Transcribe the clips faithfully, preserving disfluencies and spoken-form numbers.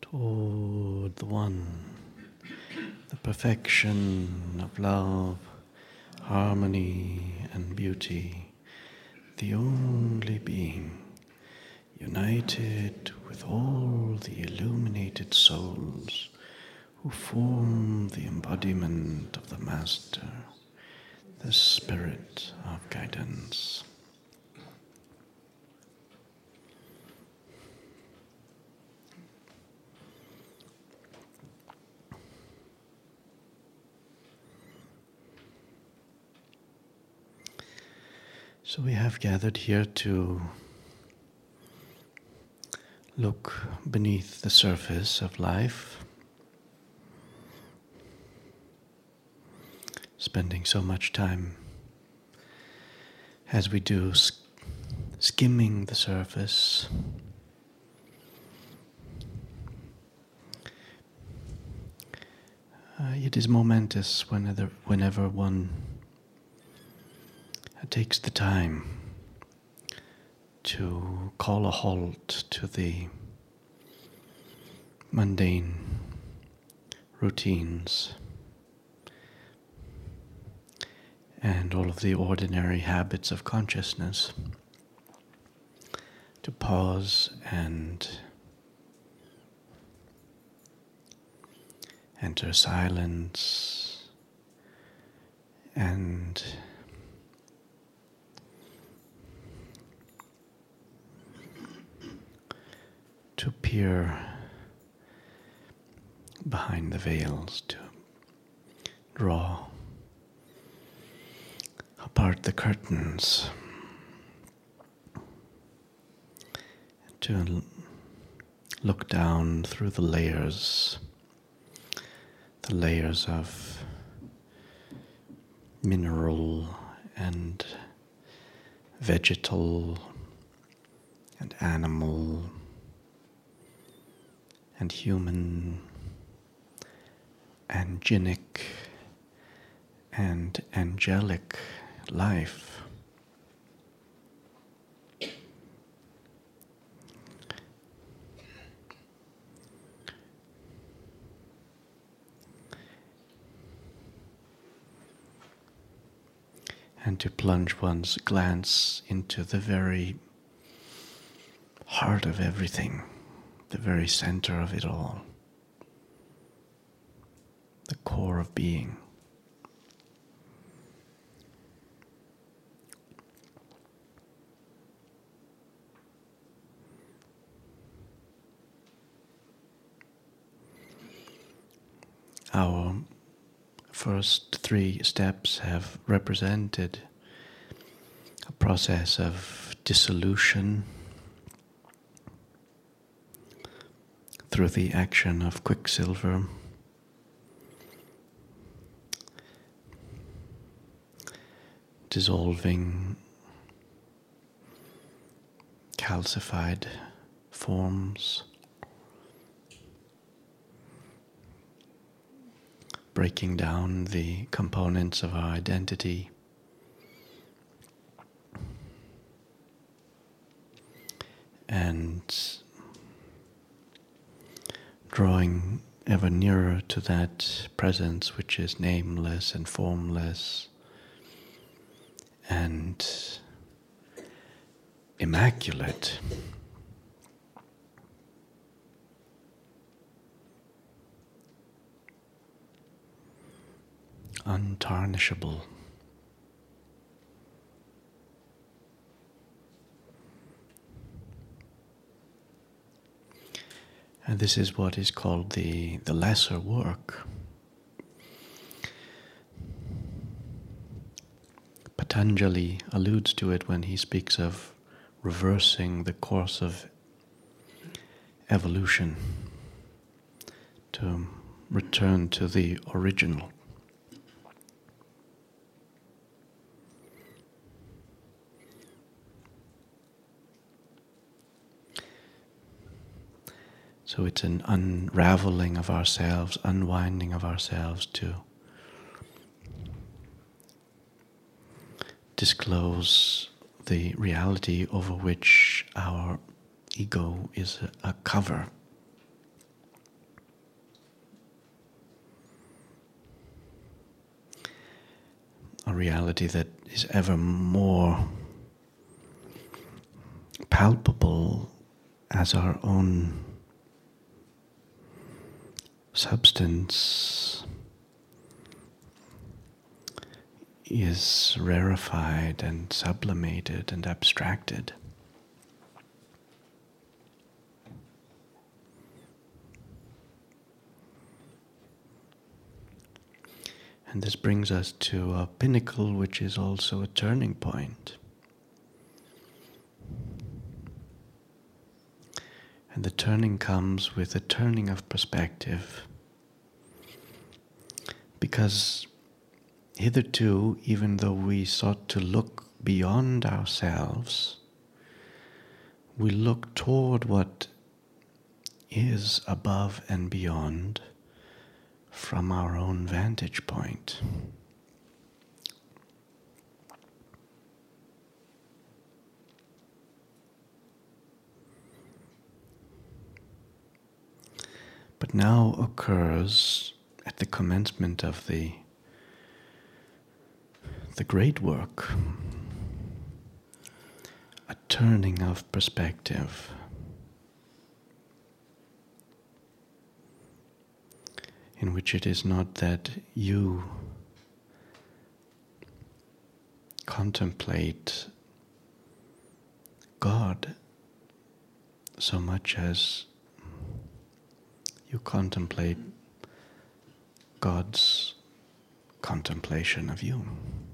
toward the One, the perfection of love, harmony and beauty, the only being, united with all the illuminated souls who form the embodiment of the Master, the Spirit of Guidance. So we have gathered here to look beneath the surface of life, spending so much time as we do sk- skimming the surface, uh, it is momentous whenever, whenever one takes the time to call a halt to the mundane routines and all of the ordinary habits of consciousness, to pause and enter silence and to peer behind the veils, to draw apart the curtains, to look down through the layers, the layers of mineral and vegetal and animal and human, angelic and angelic life. And to plunge one's glance into the very heart of everything, the very center of it all, the core of being. Our first three steps have represented a process of dissolution through the action of quicksilver, dissolving calcified forms, breaking down the components of our identity, and drawing ever nearer to that presence which is nameless and formless and immaculate. Untarnishable. And this is what is called the, the lesser work. Patanjali alludes to it when he speaks of reversing the course of evolution, to return to the original. So it's an unraveling of ourselves, unwinding of ourselves to disclose the reality over which our ego is a, a cover. a reality that is ever more palpable as our own substance is rarefied and sublimated and abstracted. And this brings us to a pinnacle which is also a turning point. And the turning comes with a turning of perspective. Because hitherto, even though we sought to look beyond ourselves, we look toward what is above and beyond from our own vantage point. But now occurs, at the commencement of the, the great work, a turning of perspective. In which it is not that you contemplate God so much as you contemplate God's contemplation of you.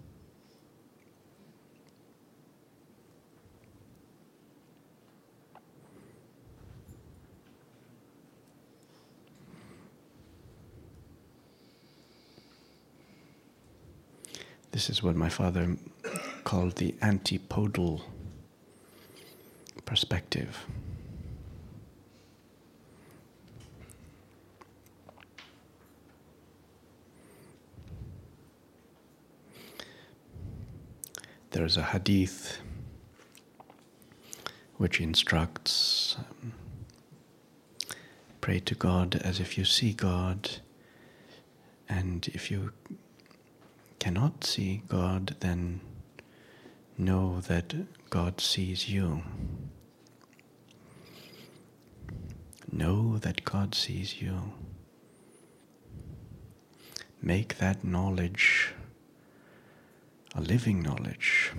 This is what my father called the antipodal perspective. There is a hadith which instructs, um, pray to God as if you see God, and if you cannot see God, then know that God sees you. Know that God sees you. Make that knowledge a living knowledge.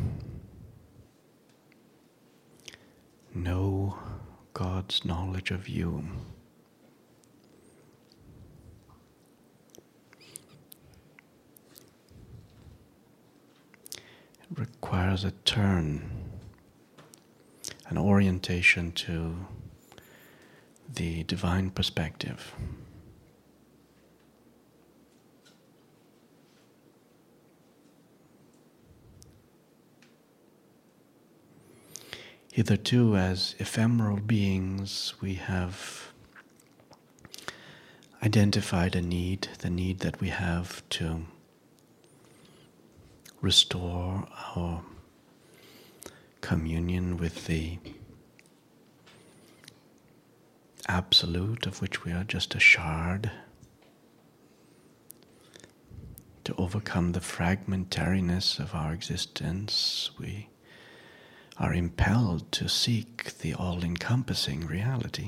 Know God's knowledge of you. It requires a turn, an orientation to the divine perspective. Hitherto, as ephemeral beings, we have identified a need, the need that we have to restore our communion with the absolute, of which we are just a shard, to overcome the fragmentariness of our existence. We are impelled to seek the all-encompassing reality.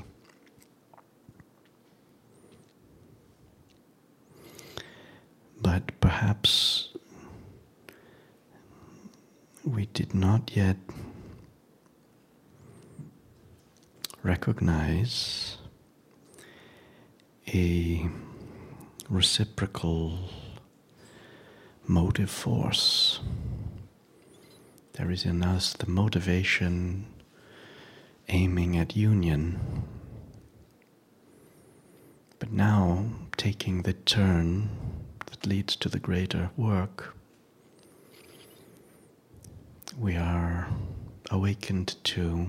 But perhaps we did not yet recognize a reciprocal motive force. There is in us the motivation aiming at union. But now, taking the turn that leads to the greater work, we are awakened to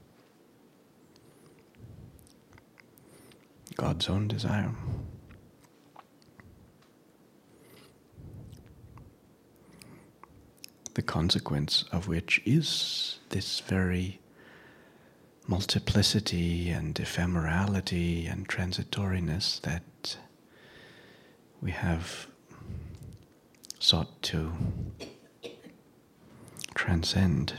God's own desire. The consequence of which is this very multiplicity and ephemerality and transitoriness that we have sought to transcend.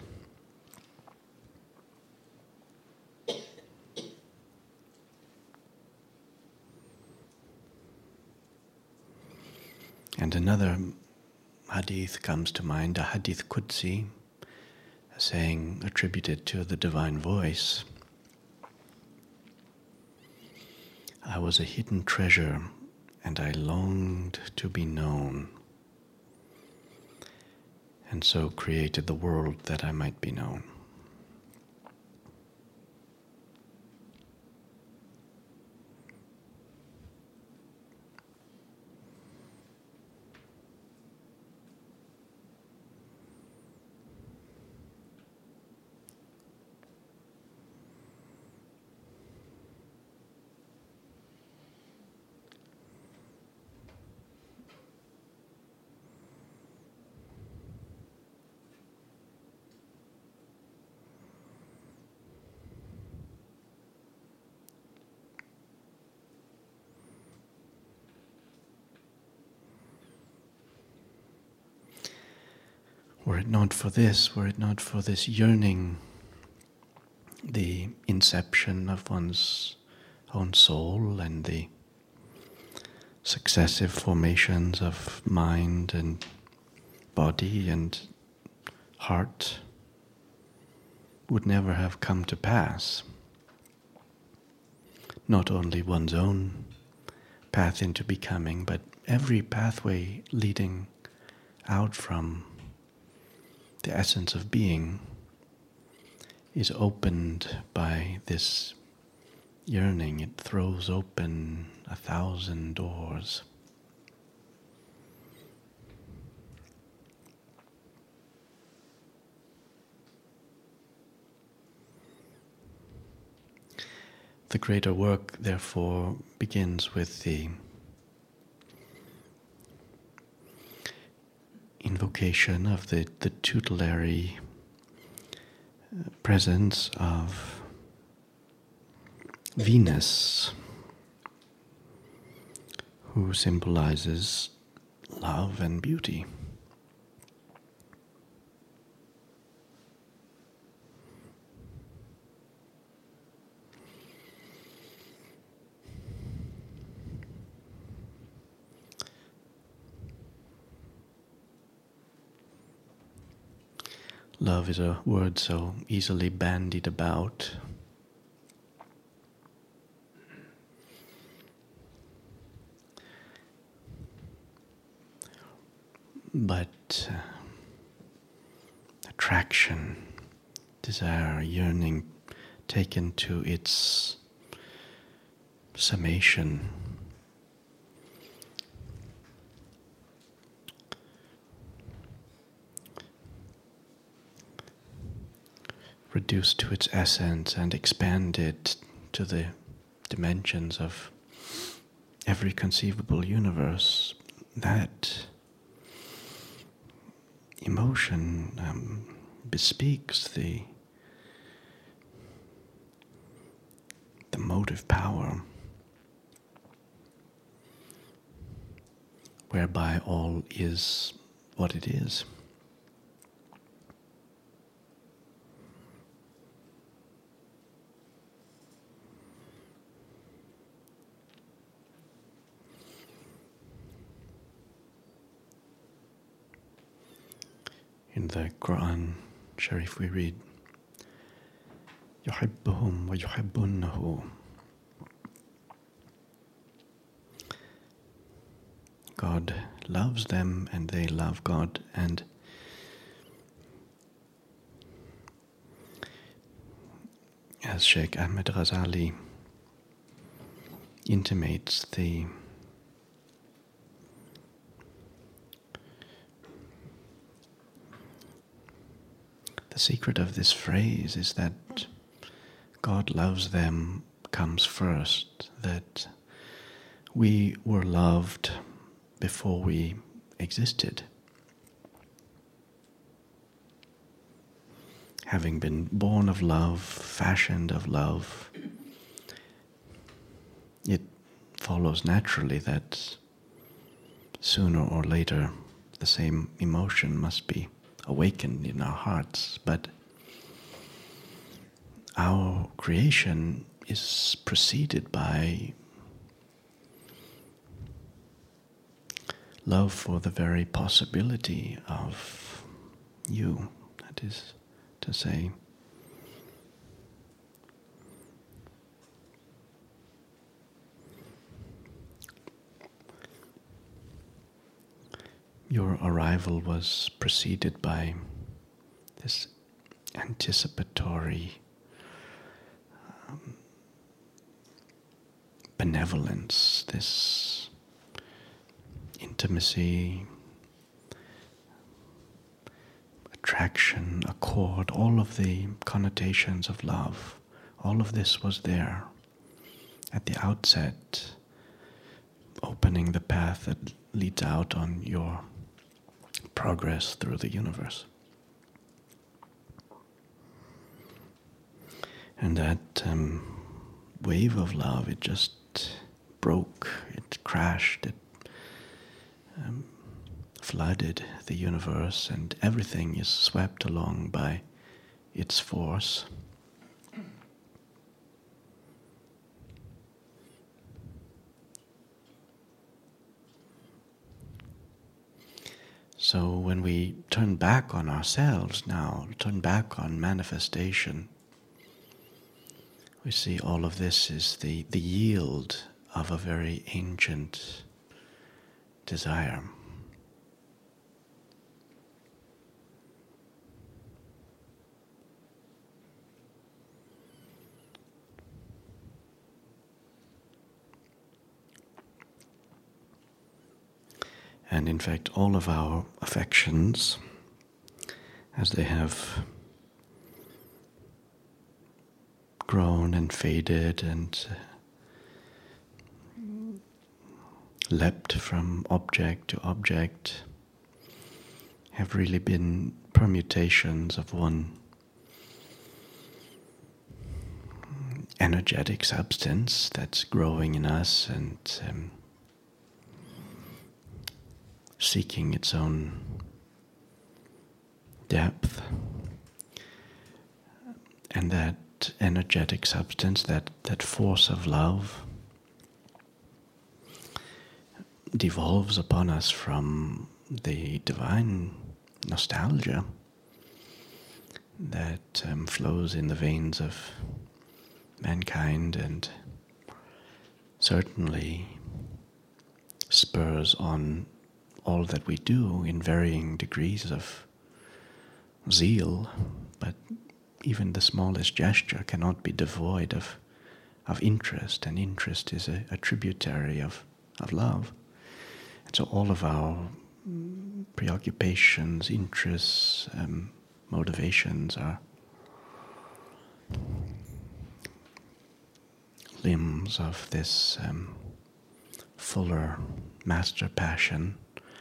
And another hadith comes to mind, a hadith Qudsi, a saying attributed to the divine voice. I was a hidden treasure, and I longed to be known, and so created the world that I might be known. Were it not for this, were it not for this yearning, the inception of one's own soul and the successive formations of mind and body and heart would never have come to pass. Not only one's own path into becoming, but every pathway leading out from the essence of being is opened by this yearning. It throws open a thousand doors. The greater work, therefore, begins with the invocation of the, the tutelary presence of Venus, who symbolizes love and beauty. Love is a word so easily bandied about. But uh, attraction, desire, yearning taken to its summation, reduced to its essence and expanded to the dimensions of every conceivable universe, that emotion um, bespeaks the the motive power whereby all is what it is. In the Quran Sharif we read, يُحِبُّهُمْ وَيُحِبُّونَهُ. God loves them and they love God, and as Sheikh Ahmed Ghazali intimates, the The secret of this phrase is that God loves them comes first, that we were loved before we existed. Having been born of love, fashioned of love, it follows naturally that sooner or later the same emotion must be awakened in our hearts. But our creation is preceded by love for the very possibility of you. That is to say, your arrival was preceded by this anticipatory um, benevolence, this intimacy, attraction, accord, all of the connotations of love. All of this was there at the outset, opening the path that leads out on your progress through the universe. And that um, wave of love, it just broke, it crashed, it um, flooded the universe, and everything is swept along by its force. So when we turn back on ourselves now, turn back on manifestation, we see all of this is the, the yield of a very ancient desire. And in fact, all of our affections, as they have grown and faded and leapt from object to object, have really been permutations of one energetic substance that's growing in us and um, seeking its own depth. And that energetic substance, that, that force of love, devolves upon us from the divine nostalgia that um, flows in the veins of mankind and certainly spurs on all that we do in varying degrees of zeal, but even the smallest gesture cannot be devoid of, of interest, and interest is a, a tributary of, of love. And so all of our preoccupations, interests, um, motivations are limbs of this um, fuller master passion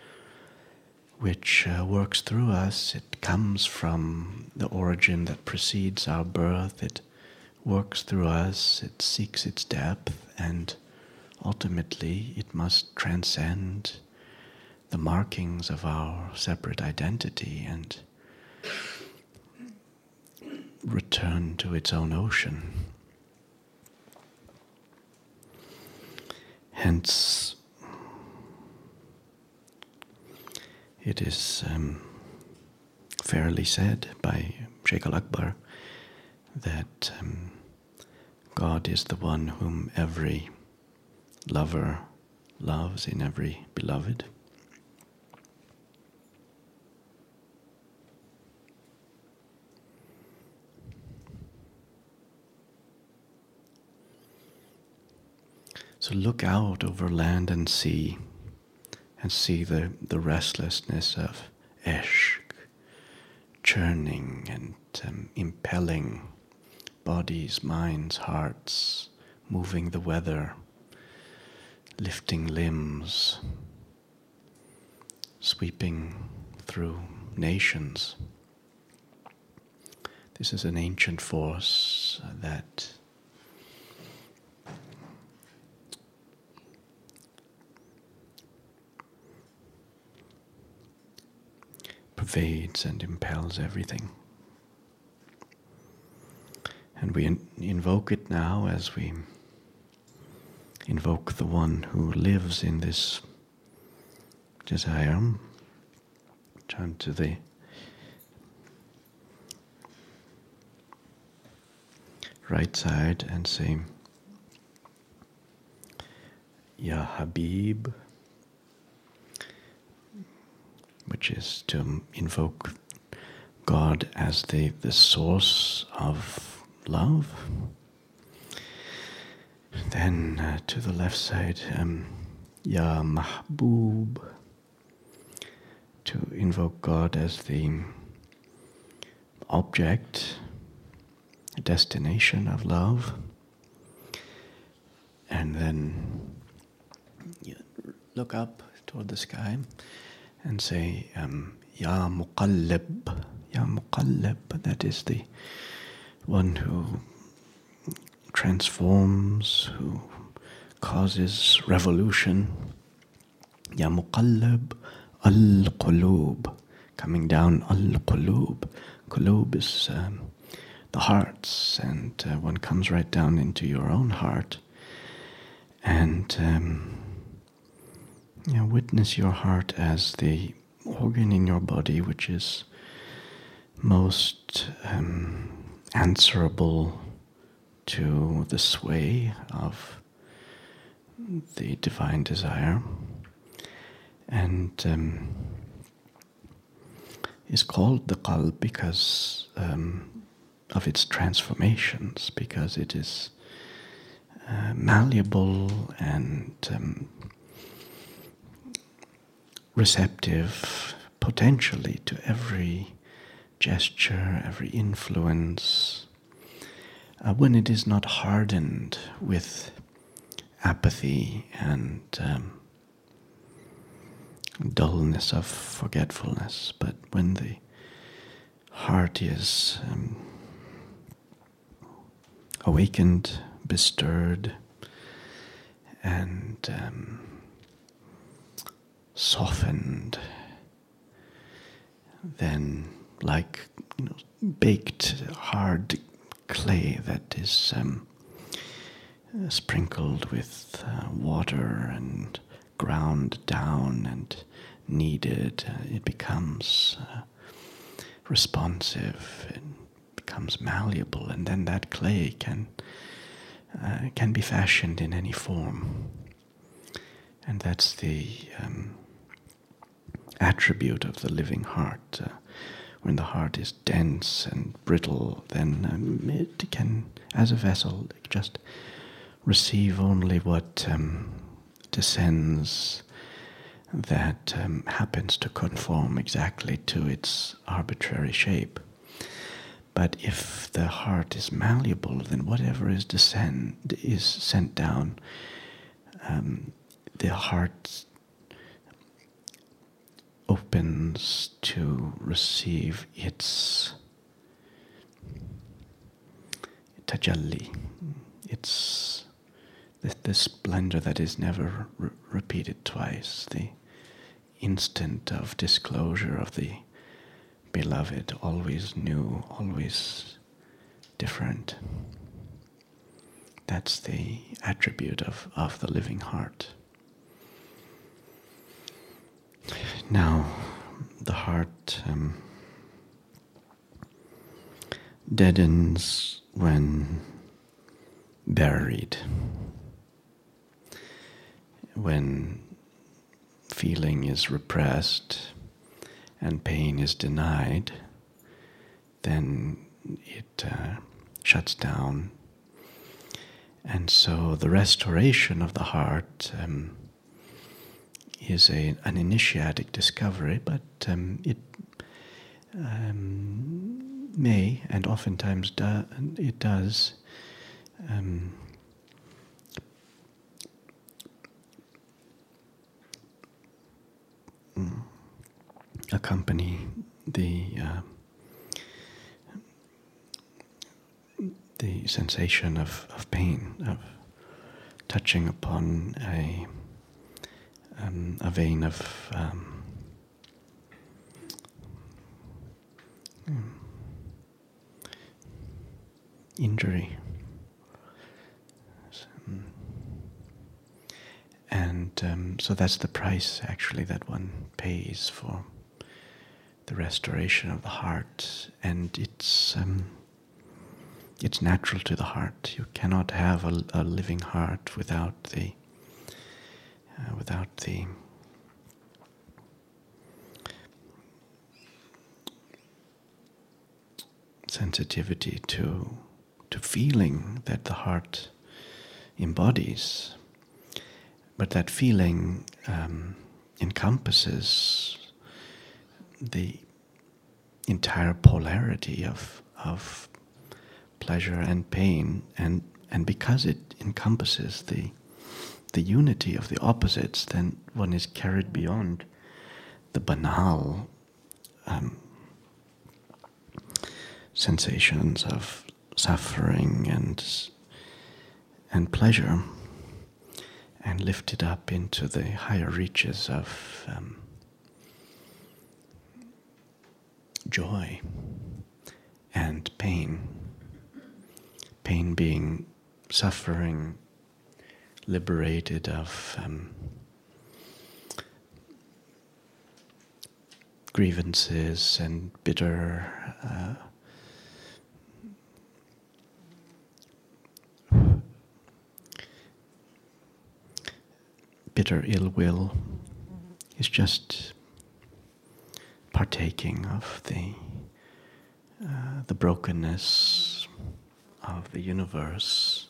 which uh, works through us. It comes from the origin that precedes our birth. It works through us, it seeks its depth, and ultimately it must transcend the markings of our separate identity and return to its own ocean. Hence, it is um, fairly said by Sheikh Al-Akbar that um, God is the one whom every lover loves in every beloved. So look out over land and sea and see the, the restlessness of Ishq, churning and um, impelling bodies, minds, hearts, moving the weather, lifting limbs, sweeping through nations. This is an ancient force that invades and impels everything. And we in- invoke it now as we invoke the one who lives in this desire. Turn to the right side and say, Ya Habib, which is to invoke God as the, the source of love. Then uh, to the left side, um, Ya Mahbub, to invoke God as the object, destination of love. And then you look up toward the sky and say, um, Ya Muqallib, Ya Muqallib, that is the one who transforms, who causes revolution. Ya Muqallib al-Qulub, coming down al-Qulub. Qulub is um, the hearts, and uh, one comes right down into your own heart and um, you know, witness your heart as the organ in your body which is most um, answerable to the sway of the divine desire, and um, is called the qalb because um, of its transformations, because it is uh, malleable and um, receptive potentially to every gesture, every influence, uh, when it is not hardened with apathy and um, dullness of forgetfulness, but when the heart is um, awakened, bestirred, and um, softened, then like you know, baked hard clay that is um, uh, sprinkled with uh, water and ground down and kneaded, uh, it becomes uh, responsive, it becomes malleable, and then that clay can uh, can be fashioned in any form. And that's the um, attribute of the living heart. Uh, when the heart is dense and brittle, then um, it can, as a vessel, just receive only what um, descends that um, happens to conform exactly to its arbitrary shape. But if the heart is malleable, then whatever is descend is sent down, um, the heart opens to receive its tajalli, its the, the splendor that is never re- repeated twice, the instant of disclosure of the beloved, always new, always different. That's the attribute of, of the living heart. Now, the heart um, deadens when buried, when feeling is repressed and pain is denied, then it uh, shuts down. And so the restoration of the heart um, is a, an initiatic discovery, but um, it um, may, and oftentimes do, it does, um, accompany the uh, the sensation of, of pain, of touching upon a um, a vein of um, um, injury. Um, and um, so that's the price actually that one pays for the restoration of the heart, and it's um, it's natural to the heart. You cannot have a, a living heart without the uh, without the sensitivity to to feeling that the heart embodies, but that feeling um, encompasses the entire polarity of of pleasure and pain, and and because it encompasses the the unity of the opposites, then one is carried beyond the banal um, sensations of suffering and and pleasure, and lifted up into the higher reaches of um, joy and pain. Pain being suffering liberated of um, grievances and bitter uh, bitter ill will, is just partaking of the uh, the brokenness of the universe,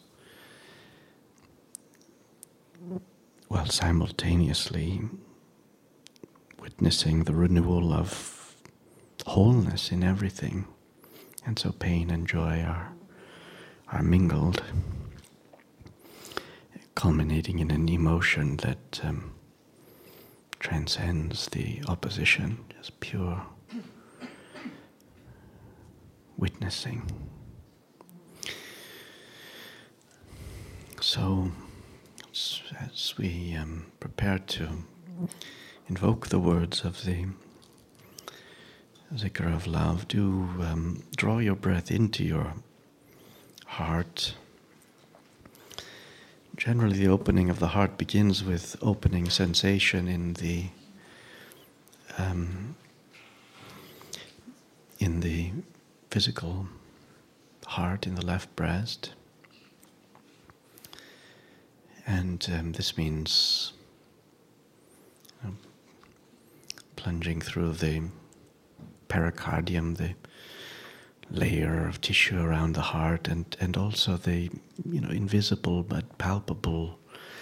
while simultaneously witnessing the renewal of wholeness in everything. And so pain and joy are are mingled, culminating in an emotion that um, transcends the opposition, just pure witnessing. So, as we um, prepare to invoke the words of the Zikr of Love, do um, draw your breath into your heart. Generally, the opening of the heart begins with opening sensation in the um, in the physical heart, in the left breast. And um, this means um, plunging through the pericardium, the layer of tissue around the heart, and, and also the you know invisible but palpable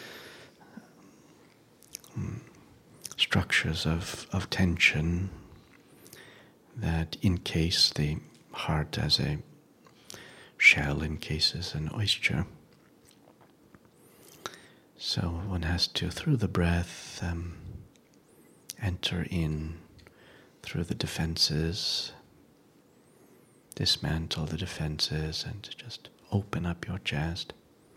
um, structures of, of tension that encase the heart as a shell encases an oyster. So one has to, through the breath, um, enter in through the defenses, dismantle the defenses, and just open up your chest.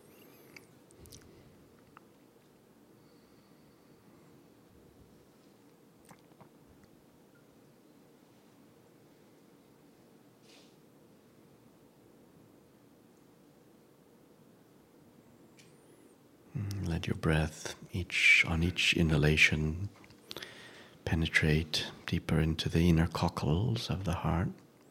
Let your breath, each on each inhalation, penetrate deeper into the inner cockles of the heart.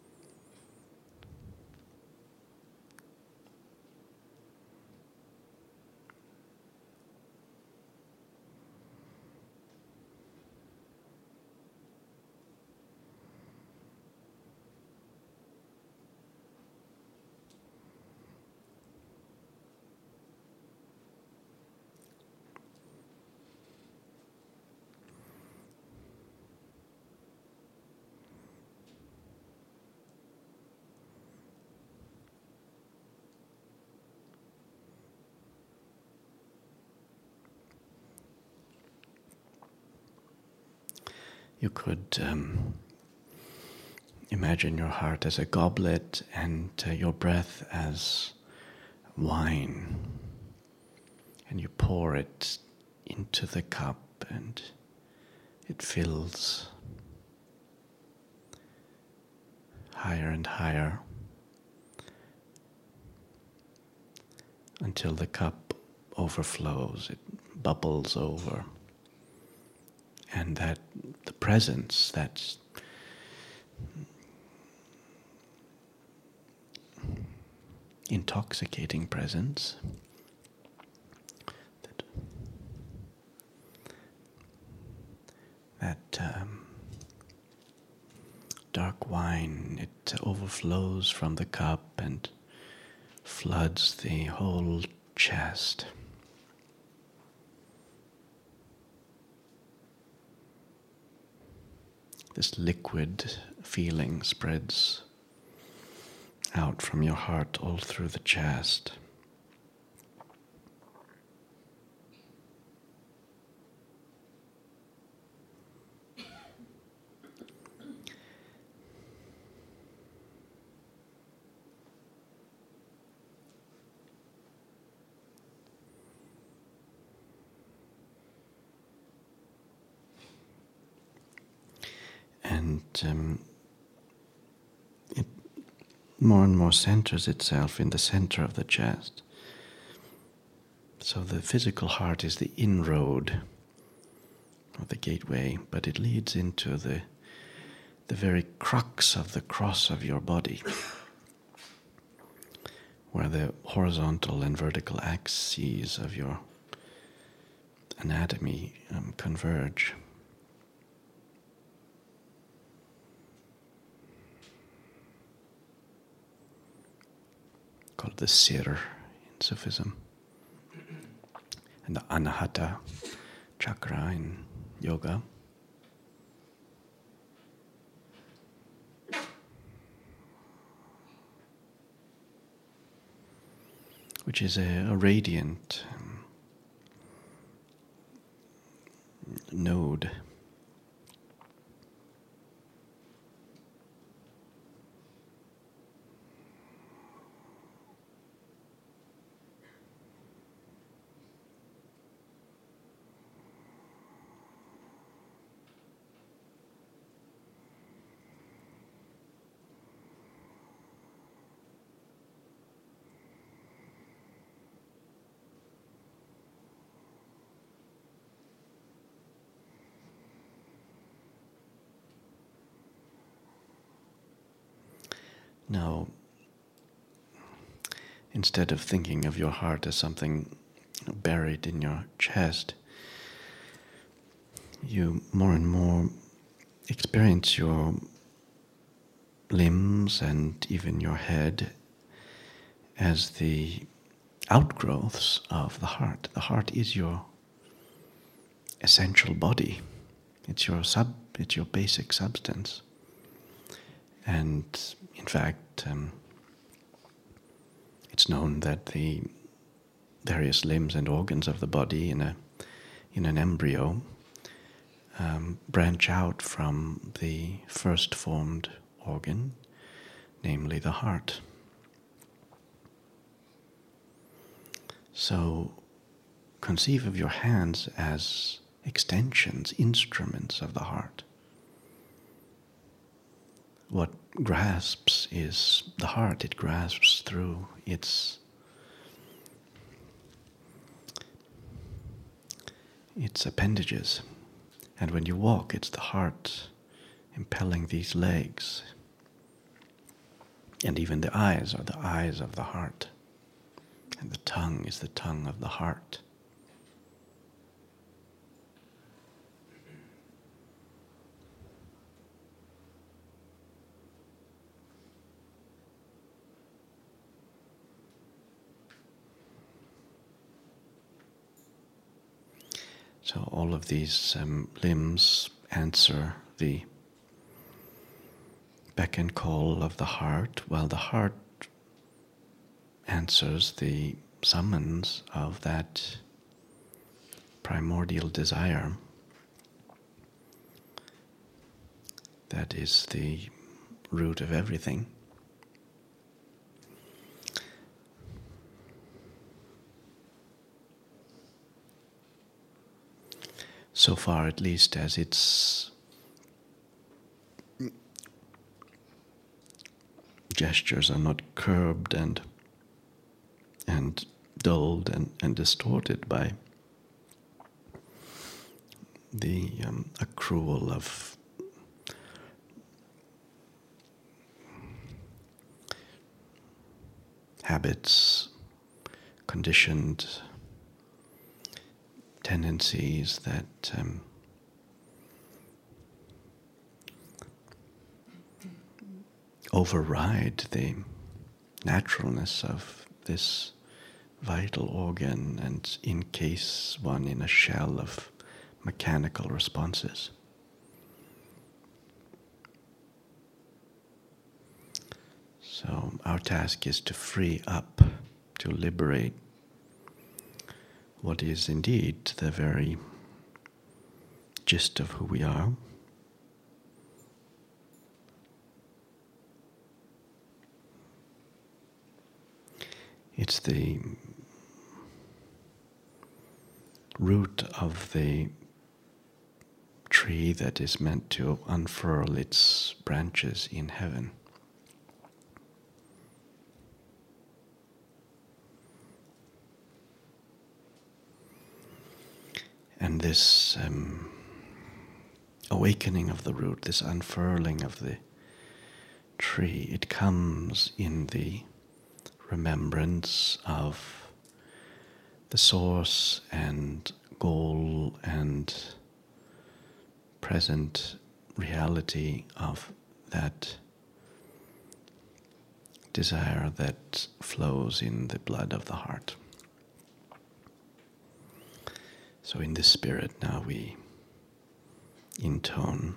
You could um, imagine your heart as a goblet and uh, your breath as wine, and you pour it into the cup and it fills. higher and higher, until the cup overflows, it bubbles over, and that the presence, that intoxicating presence, that, that um, dark wine, it overflows from the cup and floods the whole chest. This liquid feeling spreads out from your heart all through the chest. And um, it more and more centers itself in the center of the chest. So the physical heart is the inroad, or the gateway, but it leads into the the very crux of the cross of your body, where the horizontal and vertical axes of your anatomy um, converge. Called the Sir in Sufism, and the Anahata chakra in yoga. Which is a, a radiant um, node. Now, instead of thinking of your heart as something buried in your chest, you more and more experience your limbs and even your head as the outgrowths of the heart. The heart is your essential body. It's your sub. It's your basic substance. And in fact, um, it's known that the various limbs and organs of the body in a in an embryo um, branch out from the first formed organ, namely the heart. So conceive of your hands as extensions, instruments of the heart. What grasps is the heart. It grasps through its its appendages. And when you walk, it's the heart impelling these legs. And even the eyes are the eyes of the heart. And the tongue is the tongue of the heart. So all of these um, limbs answer the beck and call of the heart, while the heart answers the summons of that primordial desire that is the root of everything. So far, at least, as it's gestures are not curbed and and dulled and, and distorted by the um, accrual of habits, conditioned tendencies that um, override the naturalness of this vital organ and encase one in a shell of mechanical responses. So our task is to free up, to liberate what is indeed the very gist of who we are. It's the root of the tree that is meant to unfurl its branches in heaven. And this um, awakening of the root, this unfurling of the tree, it comes in the remembrance of the source and goal and present reality of that desire that flows in the blood of the heart. So in this spirit now we intone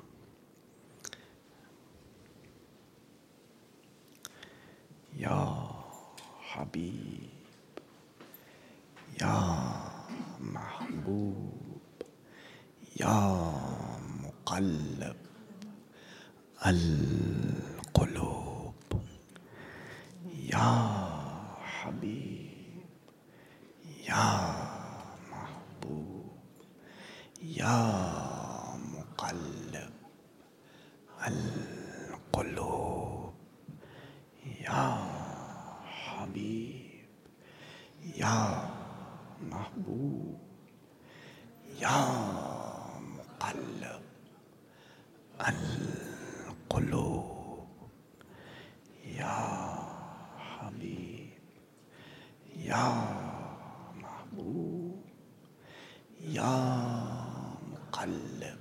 Ya Habib, Ya Mahbub, Ya Muqallab Al-Qulub, Ya Habib, Ya Mahbub, Ya Muqallab Al-Qulub, Ya Habib, Ya Mahbub, Ya Muqallab Al-Qulub, Ya Habib, Ya Mahbub, Ya Muqallab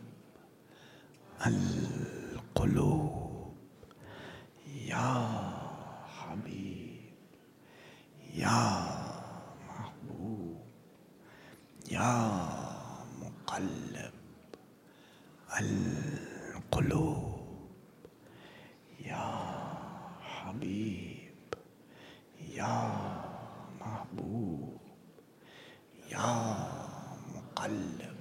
Al-Qulub, Ya Habib, Ya Mahbub, Ya Muqallab Al-Qulub, Ya Habib, Ya Mahbub, Ya Muqallab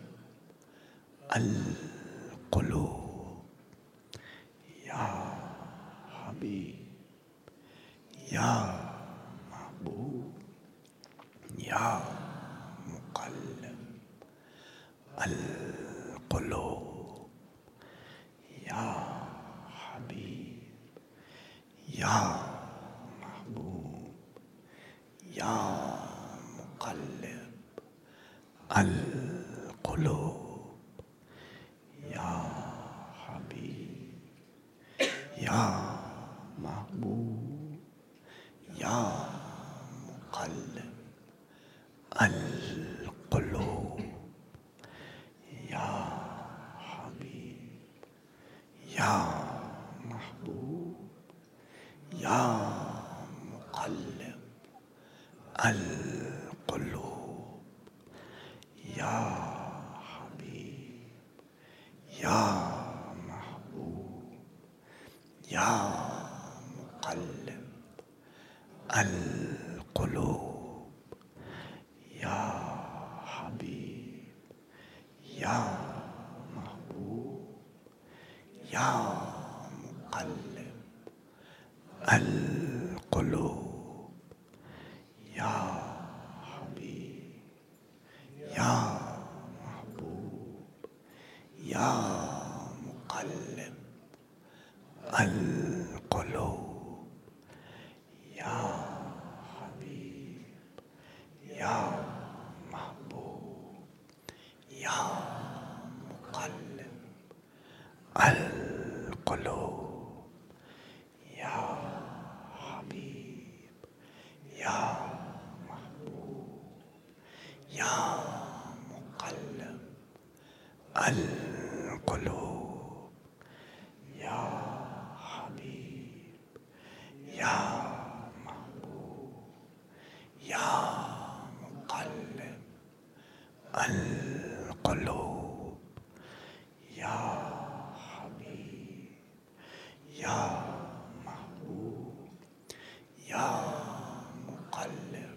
Al-Qulub, Ya Habib, Ya Mahbub, Ya Muqallab Al-Qulub, Ya Habib, Ya Mahbub, Ya Muqallab Al-Qulub, Ya Habib, Ya Mahbub, Ya Muqallab Al-Qulub, Ya Habib, Ya Mahbub, Ya Muqallab Al-Qulub, Ya Habib, Ya Mahbub, Ya Muqallab Al-Qulub, Ya Habib, Ya Mahbub, Ya Muqallab Al-Qulub, Ya Habib, Ya Mahbub, Ya Muqallab Al-Qulub, القلوب. يا حبيب، يا محبوب، يا مقلب القلوب. يا حبيب، يا محبوب، يا مقلب القلوب. يا حبيب، يا محبوب، يا مقلب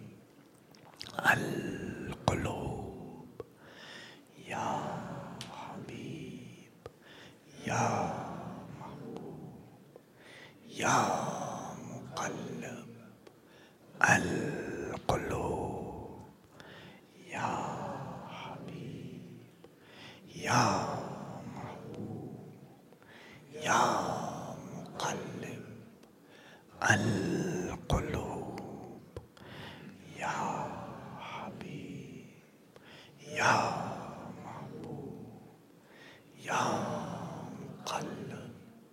القلوب. يا حبيب، يا محبوب، يا مقلب القلوب. يا حبيب، يا محبوب، يا مقلب القلوب. يا حبيب، يا محبوب، يا مقلب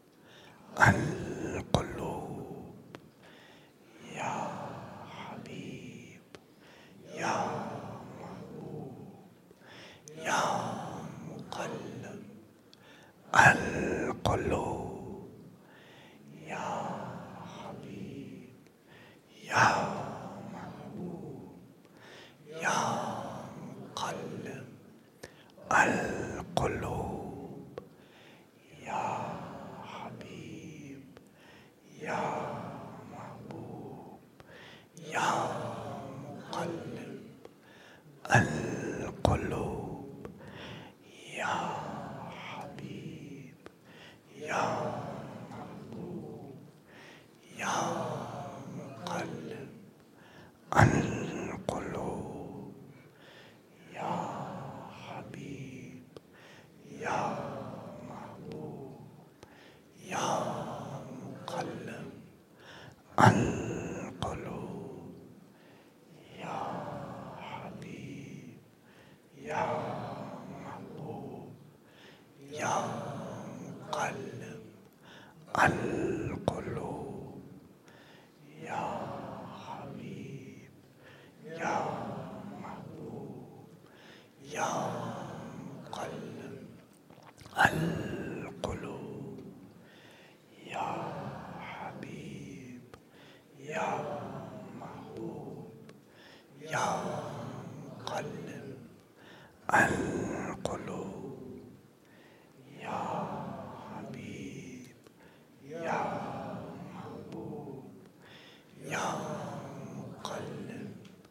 القلوب. يا حبيب، يا محبوب، يا مقلب القلوب. يا حبيب، يا محبوب، يا مقلب القلوب. يا حبيب، يا محبوب، يا مقلب القلوب. يا حبيب، يا محبوب، يا مقلب القلوب. يا حبيب، يا محبوب، يا مقلب القلوب. يا حبيب، يا محبوب، يا مقلب القلوب. يا حبيب، يا محبوب، يا مقلب القلوب. يا حبيب، يا محبوب، يا مقلب القلوب. يا حبيب، يا محبوب، يا مقلب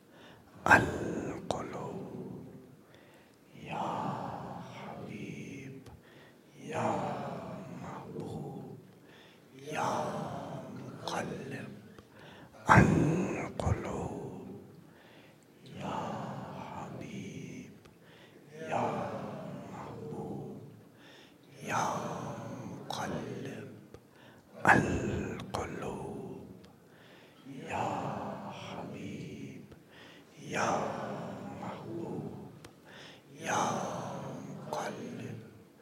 القلوب. يا حبيب، يا محبوب، يا مقلب القلوب. يا حبيب، يا محبوب، يا مقلب القلوب. يا حبيب، يا محبوب، يا مقلب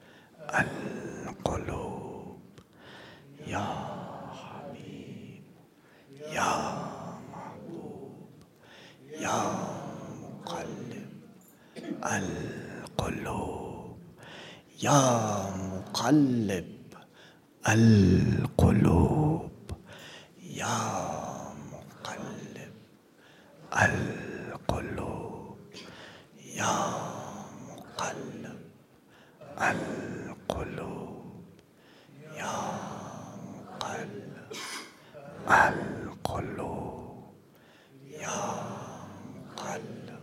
القلوب. يا حبيب، يا محبوب، يا مقلب القلوب. يا مقلب القلوب. يا مقلب القلوب. يا مقلب القلوب. يا مقلب القلوب. يا مقلب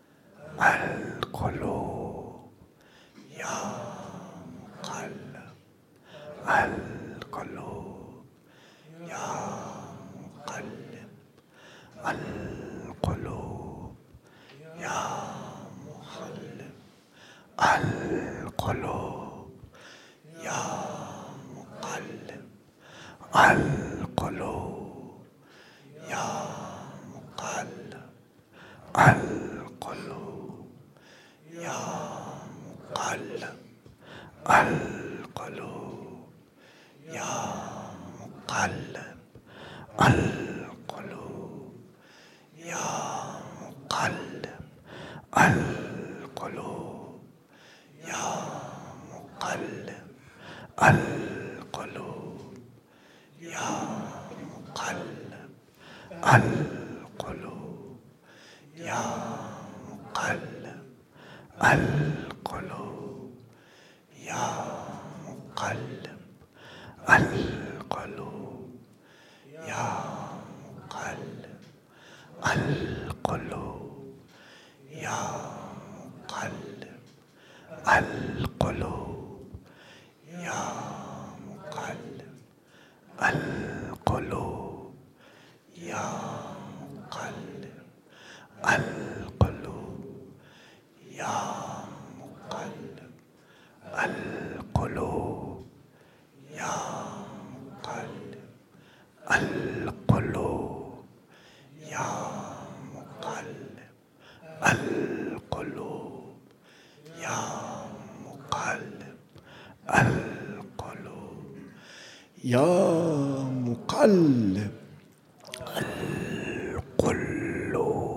القلوب. يا مقلب القلوب. يا مقلب القلوب. يا مقلب القلوب. يا مقلب القلوب. يا مقلب القلوب. يا مقلب القلوب. القلوب يا مقلب القلوب يا مقلب القلوب يا مقلب القلوب يا مقلب القلوب يا مقلب القلوب يا مقلب القلوب يا مقلب القلوب يا مقلب القلوب يا مقلب القلوب يا مقلب القلوب يا مقلب القلوب يا مقلب القلوب يا مقلب القلوب.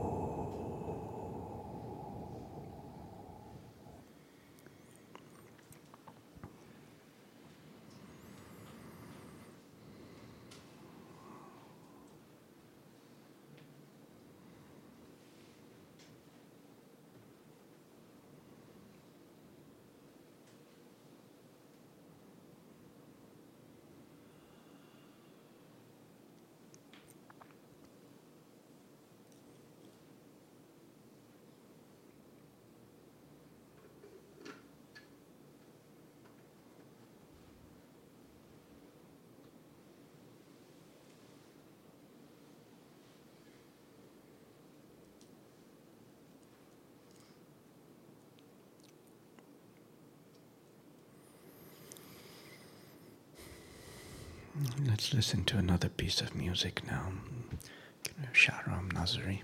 Let's listen to another piece of music now. Shahram Nazari.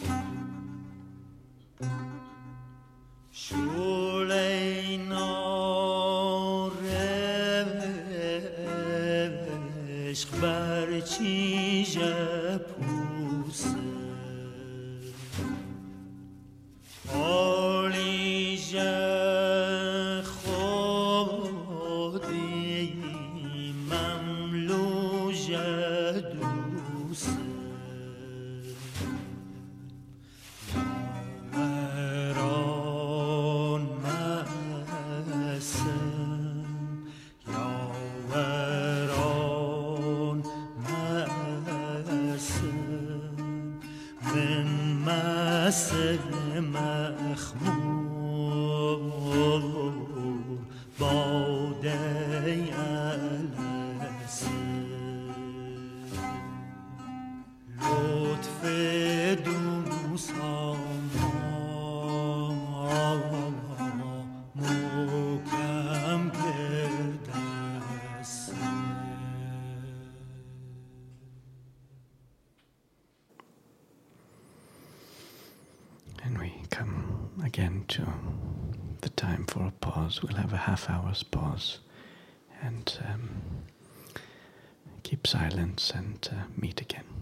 شعله نام again to the time for a pause. We'll have a half hour's pause and um, keep silence and uh, meet again.